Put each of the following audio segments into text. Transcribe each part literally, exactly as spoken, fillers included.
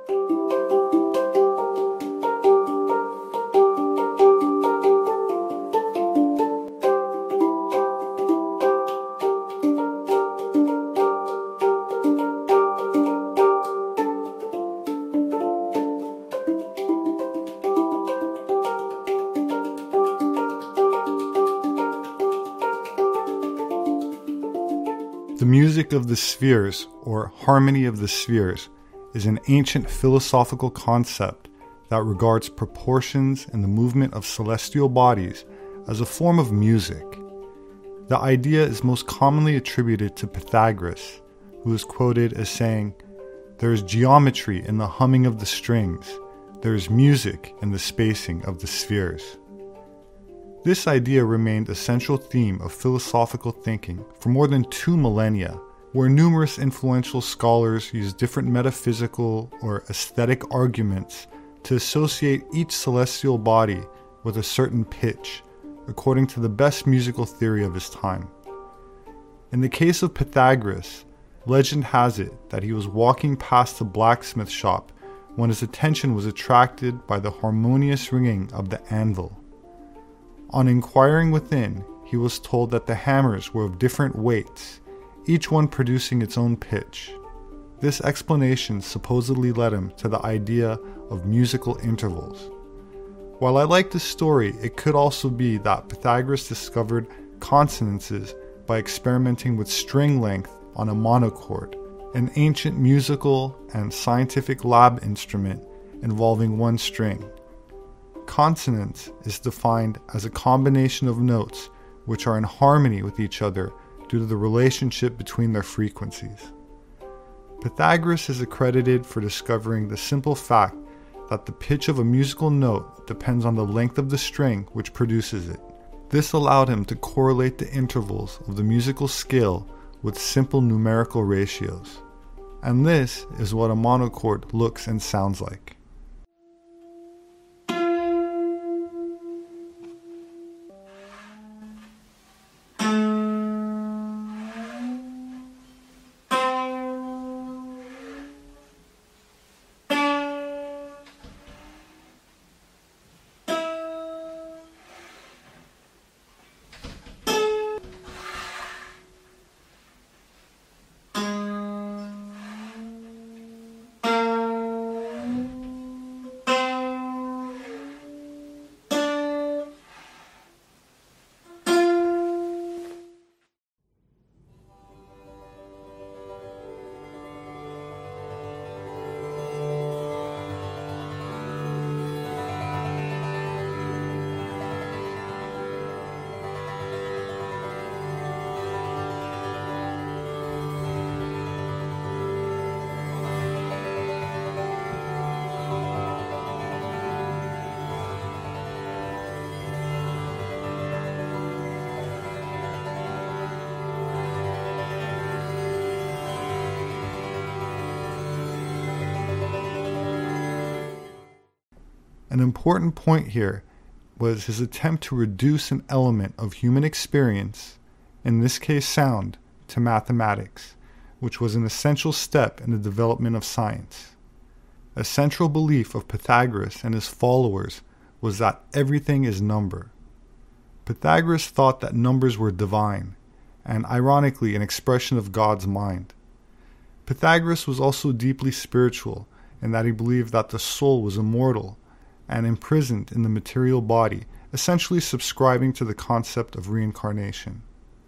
The music of the spheres, or harmony of the spheres, is an ancient philosophical concept that regards proportions and the movement of celestial bodies as a form of music. The idea is most commonly attributed to Pythagoras, who is quoted as saying, "There is geometry in the humming of the strings. There is music in the spacing of the spheres." This idea remained a central theme of philosophical thinking for more than two millennia, where numerous influential scholars used different metaphysical or aesthetic arguments to associate each celestial body with a certain pitch, according to the best musical theory of his time. In the case of Pythagoras, legend has it that he was walking past the blacksmith shop when his attention was attracted by the harmonious ringing of the anvil. On inquiring within, he was told that the hammers were of different weights, each one producing its own pitch. This explanation supposedly led him to the idea of musical intervals. While I like this story, it could also be that Pythagoras discovered consonances by experimenting with string length on a monochord, an ancient musical and scientific lab instrument involving one string. Consonance is defined as a combination of notes which are in harmony with each other due to the relationship between their frequencies. Pythagoras is accredited for discovering the simple fact that the pitch of a musical note depends on the length of the string which produces it. This allowed him to correlate the intervals of the musical scale with simple numerical ratios. And this is what a monochord looks and sounds like. An important point here was his attempt to reduce an element of human experience, in this case sound, to mathematics, which was an essential step in the development of science. A central belief of Pythagoras and his followers was that everything is number. Pythagoras thought that numbers were divine, and ironically an expression of God's mind. Pythagoras was also deeply spiritual in that he believed that the soul was immortal and imprisoned in the material body, essentially subscribing to the concept of reincarnation.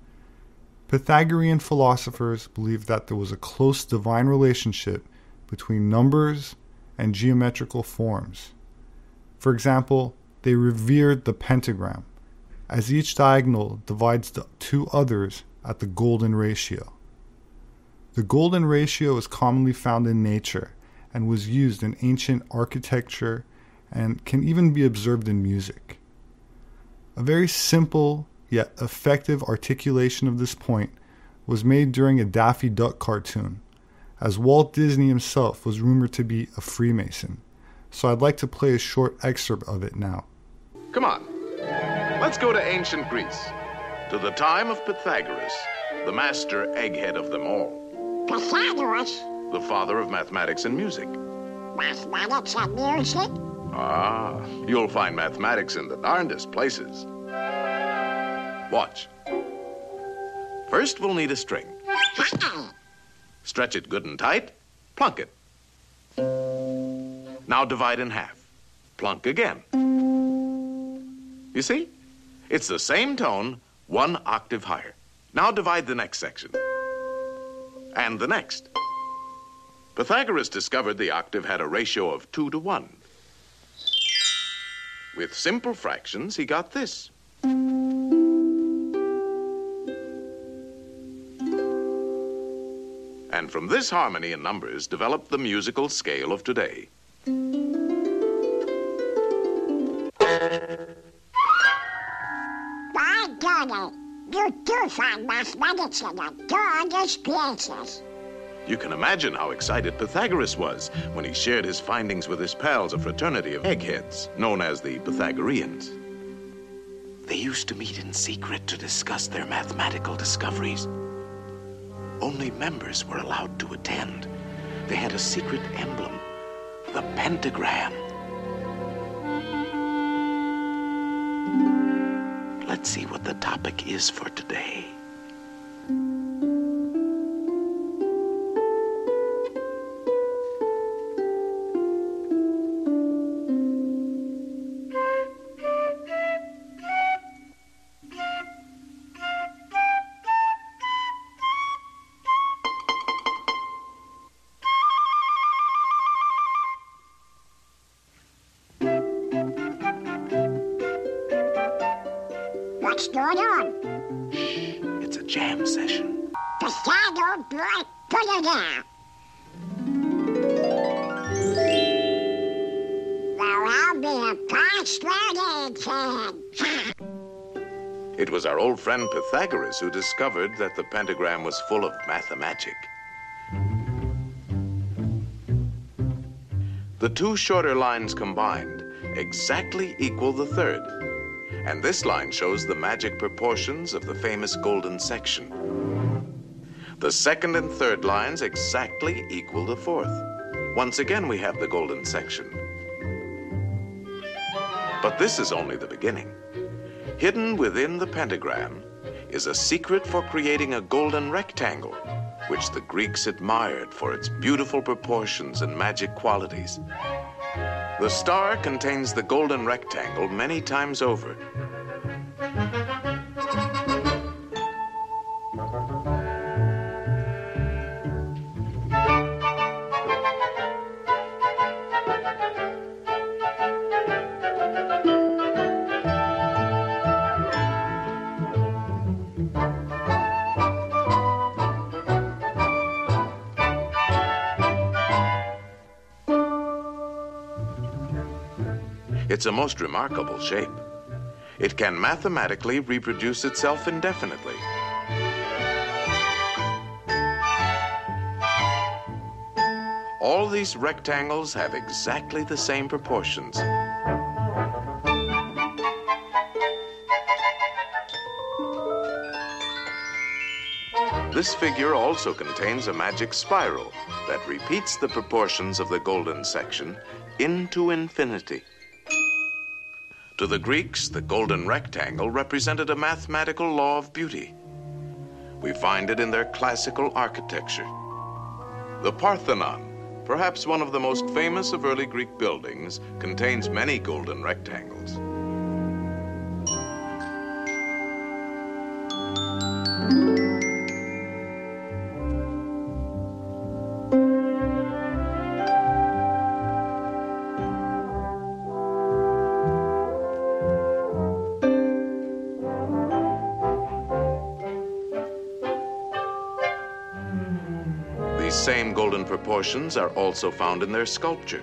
Pythagorean philosophers believed that there was a close divine relationship between numbers and geometrical forms. For example, they revered the pentagram, as each diagonal divides the two others at the golden ratio. The golden ratio is commonly found in nature and was used in ancient architecture and can even be observed in music. A very simple yet effective articulation of this point was made during a Daffy Duck cartoon, as Walt Disney himself was rumored to be a Freemason. So I'd like to play a short excerpt of it now. Come on, let's go to ancient Greece, to the time of Pythagoras, the master egghead of them all. Pythagoras? The father of mathematics and music. mathematics and music? Ah, you'll find mathematics in the darndest places. Watch. First, we'll need a string. Stretch it good and tight, plunk it. Now divide in half. Plunk again. You see? It's the same tone, one octave higher. Now divide the next section. And the next. Pythagoras discovered the octave had a ratio of two to one. With simple fractions, he got this. And from this harmony in numbers developed the musical scale of today. By golly, you do find mathematics in the darndest places. You can imagine how excited Pythagoras was when he shared his findings with his pals, a fraternity of eggheads, known as the Pythagoreans. They used to meet in secret to discuss their mathematical discoveries. Only members were allowed to attend. They had a secret emblem, the pentagram. Let's see what the topic is for today. What's going on? It's a jam session. Pythagoras, boy, put it down. Well, I'll be a persuaded fan. It was our old friend Pythagoras who discovered that the pentagram was full of mathemagic. The two shorter lines combined exactly equal the third. And this line shows the magic proportions of the famous golden section. The second and third lines exactly equal the fourth. Once again, we have the golden section. But this is only the beginning. Hidden within the pentagram is a secret for creating a golden rectangle, which the Greeks admired for its beautiful proportions and magic qualities. The star contains the golden rectangle many times over. It's a most remarkable shape. It can mathematically reproduce itself indefinitely. All these rectangles have exactly the same proportions. This figure also contains a magic spiral that repeats the proportions of the golden section into infinity. To the Greeks, the golden rectangle represented a mathematical law of beauty. We find it in their classical architecture. The Parthenon, perhaps one of the most famous of early Greek buildings, contains many golden rectangles. These same golden proportions are also found in their sculpture.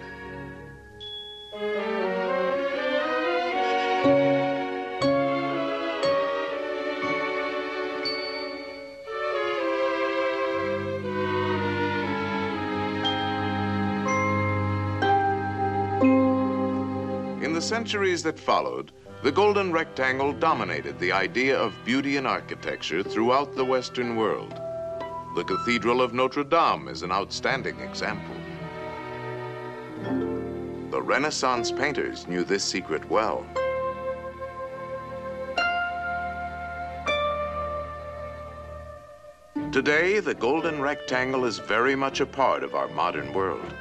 In the centuries that followed, the golden rectangle dominated the idea of beauty in architecture throughout the Western world. The Cathedral of Notre Dame is an outstanding example. The Renaissance painters knew this secret well. Today, the golden rectangle is very much a part of our modern world.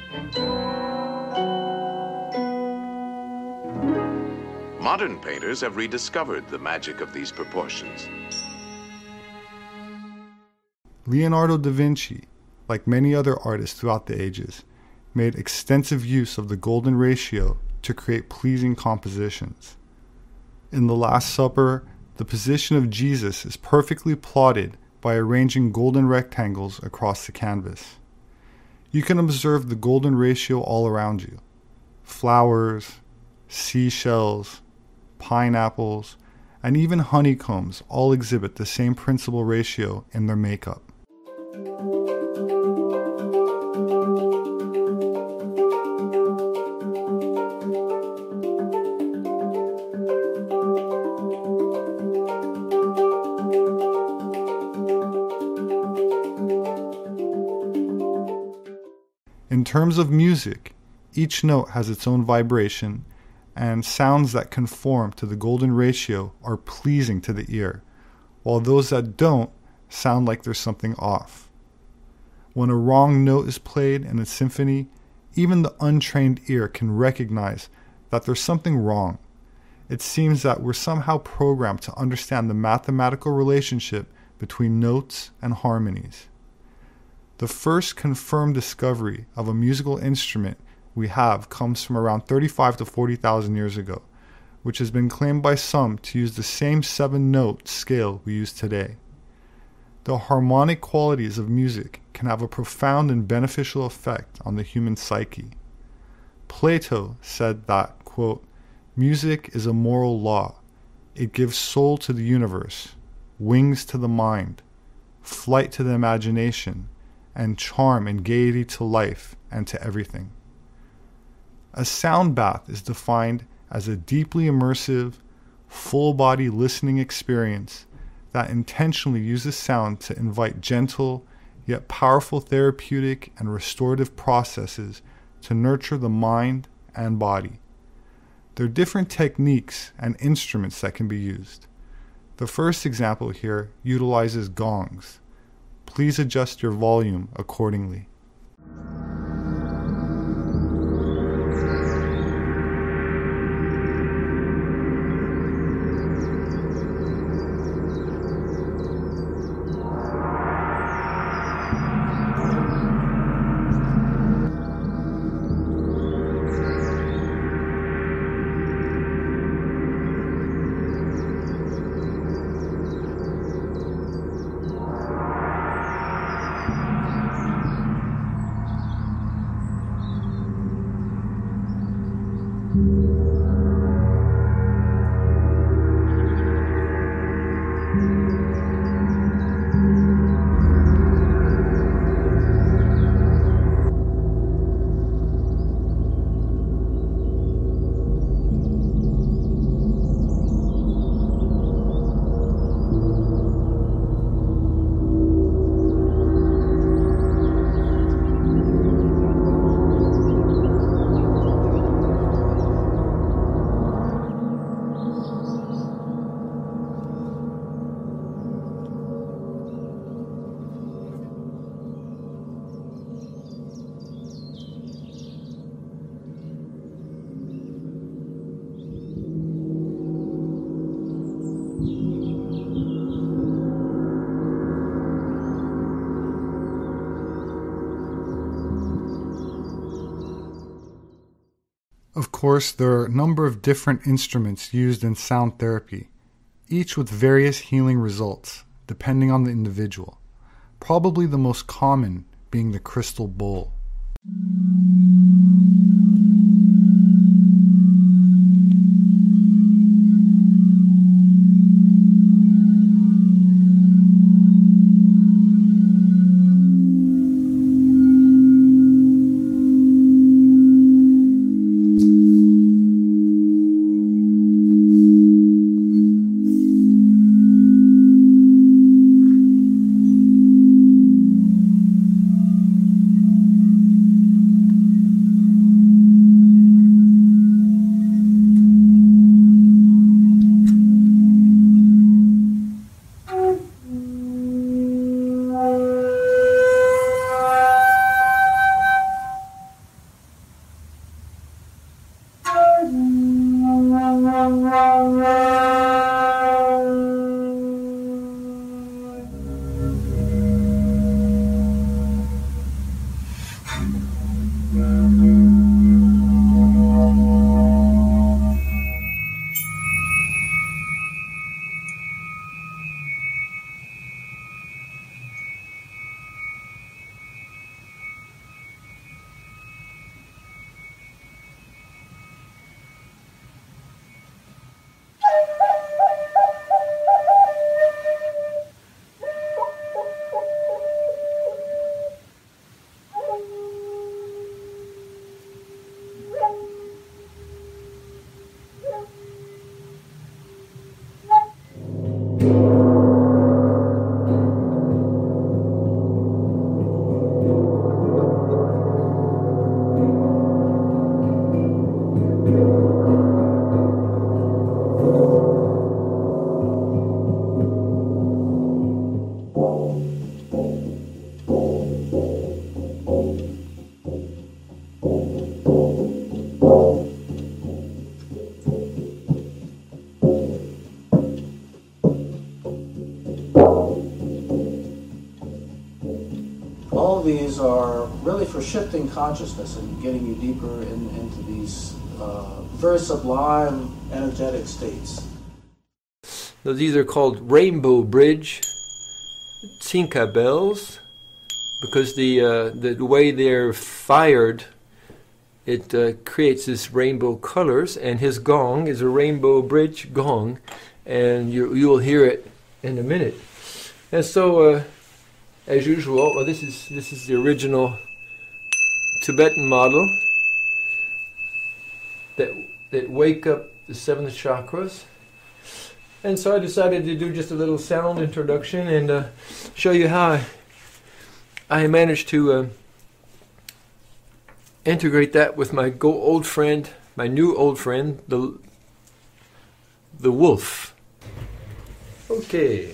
Modern painters have rediscovered the magic of these proportions. Leonardo da Vinci, like many other artists throughout the ages, made extensive use of the golden ratio to create pleasing compositions. In The Last Supper, the position of Jesus is perfectly plotted by arranging golden rectangles across the canvas. You can observe the golden ratio all around you. Flowers, seashells, pineapples, and even honeycombs all exhibit the same principal ratio in their makeup. In terms of music, each note has its own vibration, and sounds that conform to the golden ratio are pleasing to the ear, while those that don't sound like there's something off. When a wrong note is played in a symphony, even the untrained ear can recognize that there's something wrong. It seems that we're somehow programmed to understand the mathematical relationship between notes and harmonies. The first confirmed discovery of a musical instrument we have comes from around thirty-five to forty thousand years ago, which has been claimed by some to use the same seven-note scale we use today. The harmonic qualities of music can have a profound and beneficial effect on the human psyche. Plato said that, quote, "Music is a moral law. It gives soul to the universe, wings to the mind, flight to the imagination, and charm and gaiety to life and to everything." A sound bath is defined as a deeply immersive, full-body listening experience that intentionally uses sound to invite gentle, yet powerful therapeutic and restorative processes to nurture the mind and body. There are different techniques and instruments that can be used. The first example here utilizes gongs. Please adjust your volume accordingly. Of course, there are a number of different instruments used in sound therapy, each with various healing results, depending on the individual. Probably the most common being the crystal bowl. these are really for shifting consciousness and getting you deeper in, into these uh, very sublime energetic states. Now, these are called Rainbow Bridge Cinca bells because the, uh, the the way they're fired, it uh, creates this rainbow colors, and his gong is a Rainbow Bridge gong, and you you will hear it in a minute. And so, uh, as usual, well, this is this is the original Tibetan model that that wake up the seven chakras. And so I decided to do just a little sound introduction and uh, show you how I, I managed to uh, integrate that with my go old friend, my new old friend, the the wolf. Okay.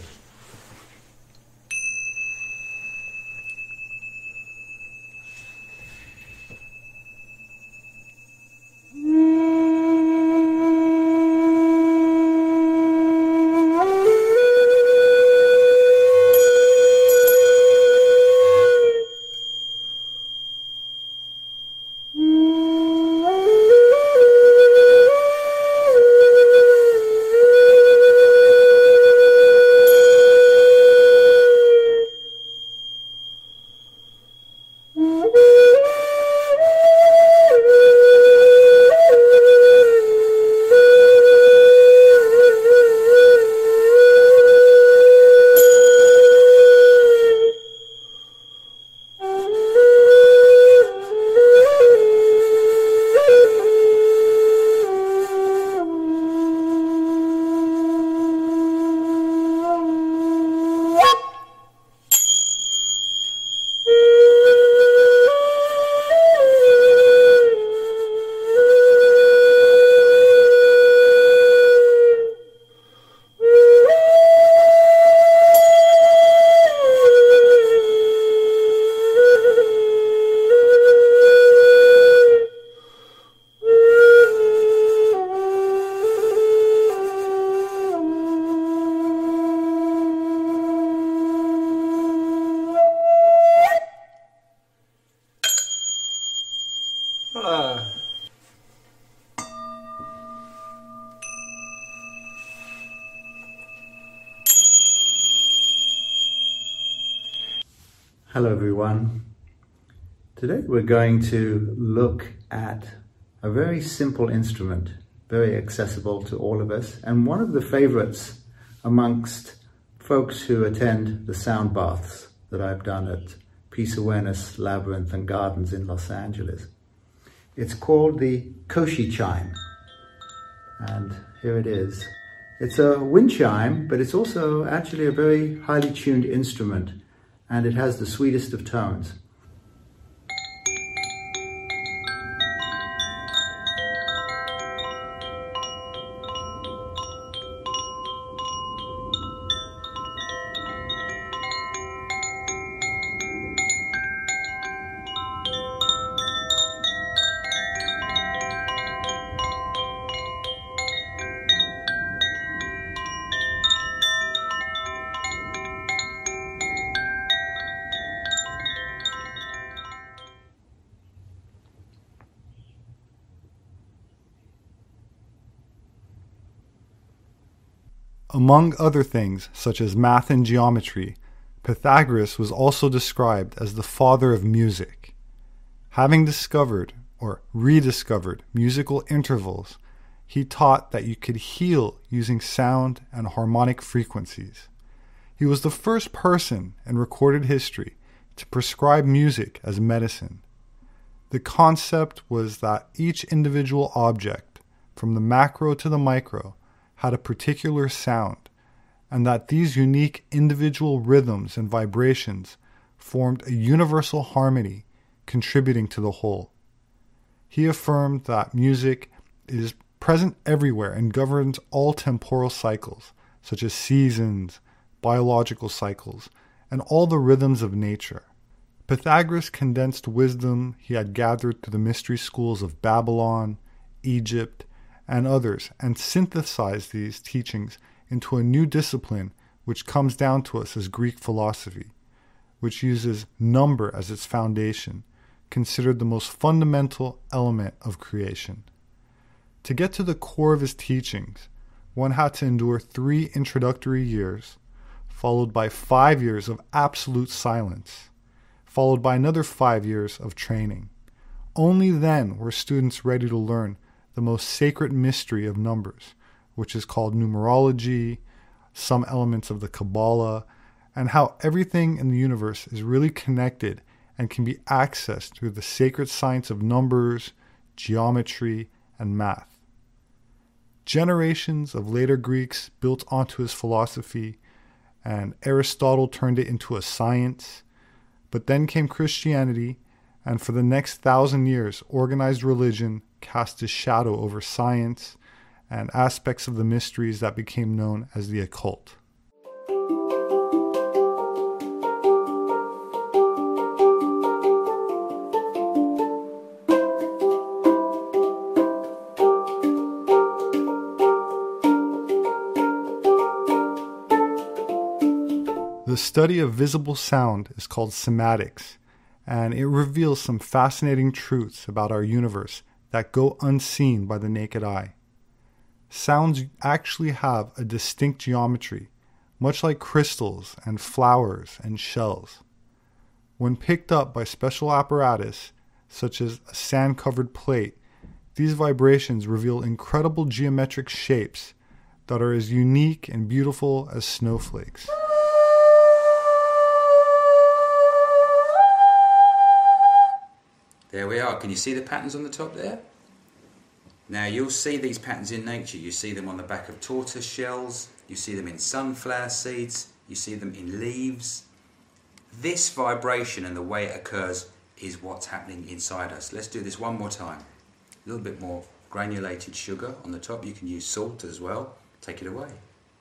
Hello everyone. Today we're going to look at a very simple instrument, very accessible to all of us, and one of the favorites amongst folks who attend the sound baths that I've done at Peace Awareness Labyrinth and Gardens in Los Angeles. It's called the Koshi chime, and here it is. It's a wind chime, but it's also actually a very highly tuned instrument, and it has the sweetest of tones. Among other things, such as math and geometry, Pythagoras was also described as the father of music. Having discovered, or rediscovered, musical intervals, he taught that you could heal using sound and harmonic frequencies. He was the first person in recorded history to prescribe music as medicine. The concept was that each individual object, from the macro to the micro, had a particular sound, and that these unique individual rhythms and vibrations formed a universal harmony contributing to the whole. He affirmed that music is present everywhere and governs all temporal cycles, such as seasons, biological cycles, and all the rhythms of nature. Pythagoras condensed wisdom he had gathered through the mystery schools of Babylon, Egypt, and others, and synthesize these teachings into a new discipline which comes down to us as Greek philosophy. which uses number as its foundation, considered the most fundamental element of creation. To get to the core of his teachings, one had to endure three introductory years, followed by five years of absolute silence, followed by another five years of training. Only then were students ready to learn the most sacred mystery of numbers, which is called numerology, some elements of the Kabbalah, and how everything in the universe is really connected and can be accessed through the sacred science of numbers, geometry, and math. Generations of later Greeks built onto his philosophy, and Aristotle turned it into a science. But then came Christianity, and for the next thousand years, organized religion cast a shadow over science and aspects of the mysteries that became known as the occult. The study of visible sound is called cymatics, and it reveals some fascinating truths about our universe that go unseen by the naked eye. Sounds actually have a distinct geometry, much like crystals and flowers and shells. When picked up by special apparatus, such as a sand-covered plate, these vibrations reveal incredible geometric shapes that are as unique and beautiful as snowflakes. There we are. Can you see the patterns on the top there? Now you'll see these patterns in nature. You see them on the back of tortoise shells. You see them in sunflower seeds. You see them in leaves. This vibration and the way it occurs is what's happening inside us. Let's do this one more time. A little bit more granulated sugar on the top. You can use salt as well. Take it away.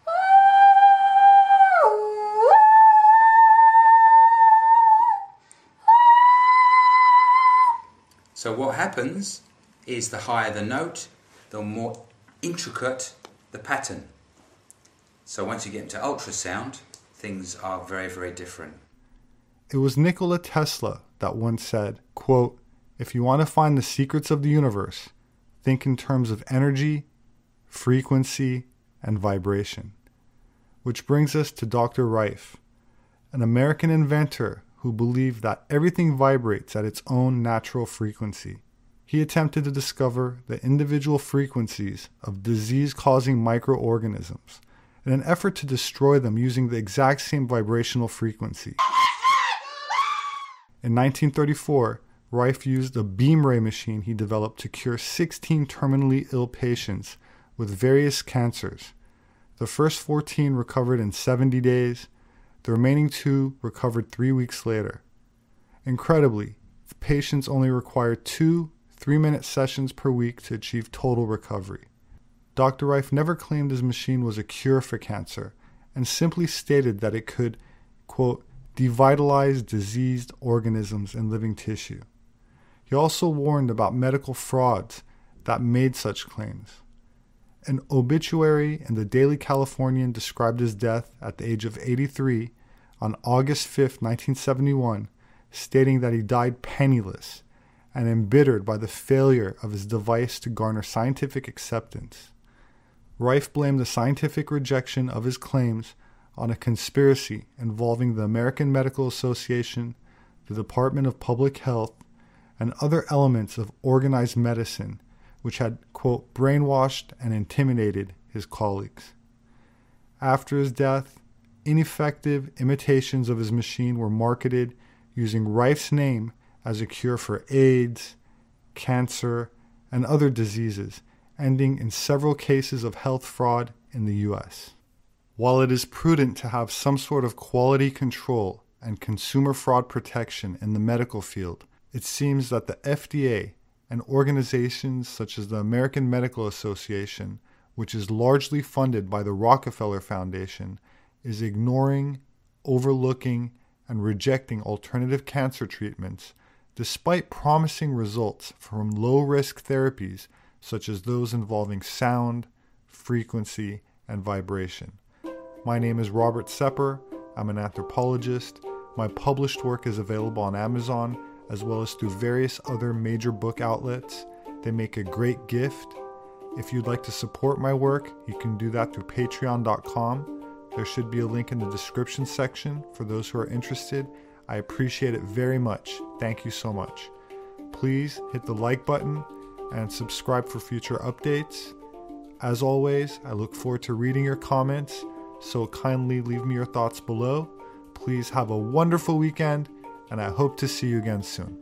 So what happens is the higher the note, the more intricate the pattern. So once you get into ultrasound, things are very, very different. It was Nikola Tesla that once said, quote, "If you want to find the secrets of the universe, think in terms of energy, frequency, and vibration." Which brings us to Doctor Rife, an American inventor who believed that everything vibrates at its own natural frequency. He attempted to discover the individual frequencies of disease-causing microorganisms in an effort to destroy them using the exact same vibrational frequency. In nineteen thirty-four, Rife used a beam ray machine he developed to cure sixteen terminally ill patients with various cancers. The first fourteen recovered in seventy days. The remaining two recovered three weeks later. Incredibly, the patients only required two three-minute sessions per week to achieve total recovery. Doctor Rife never claimed his machine was a cure for cancer, and simply stated that it could, quote, devitalize diseased organisms and living tissue. He also warned about medical frauds that made such claims. An obituary in the Daily Californian described his death at the age of eighty-three on August fifth, nineteen seventy-one, stating that he died penniless and embittered by the failure of his device to garner scientific acceptance. Rife blamed the scientific rejection of his claims on a conspiracy involving the American Medical Association, the Department of Public Health, and other elements of organized medicine, which had, quote, brainwashed and intimidated his colleagues. After his death, ineffective imitations of his machine were marketed using Rife's name as a cure for AIDS, cancer, and other diseases, ending in several cases of health fraud in the U S. While it is prudent to have some sort of quality control and consumer fraud protection in the medical field, it seems that the F D A and organizations such as the American Medical Association, which is largely funded by the Rockefeller Foundation, is ignoring, overlooking, and rejecting alternative cancer treatments despite promising results from low-risk therapies such as those involving sound, frequency, and vibration. My name is Robert Sepper. I'm an anthropologist. My published work is available on Amazon as well as through various other major book outlets. They make a great gift. If you'd like to support my work, you can do that through patreon dot com. There should be a link in the description section for those who are interested. I appreciate it very much. Thank you so much. Please hit the like button and subscribe for future updates. As always, I look forward to reading your comments, so kindly leave me your thoughts below. Please have a wonderful weekend, and I hope to see you again soon.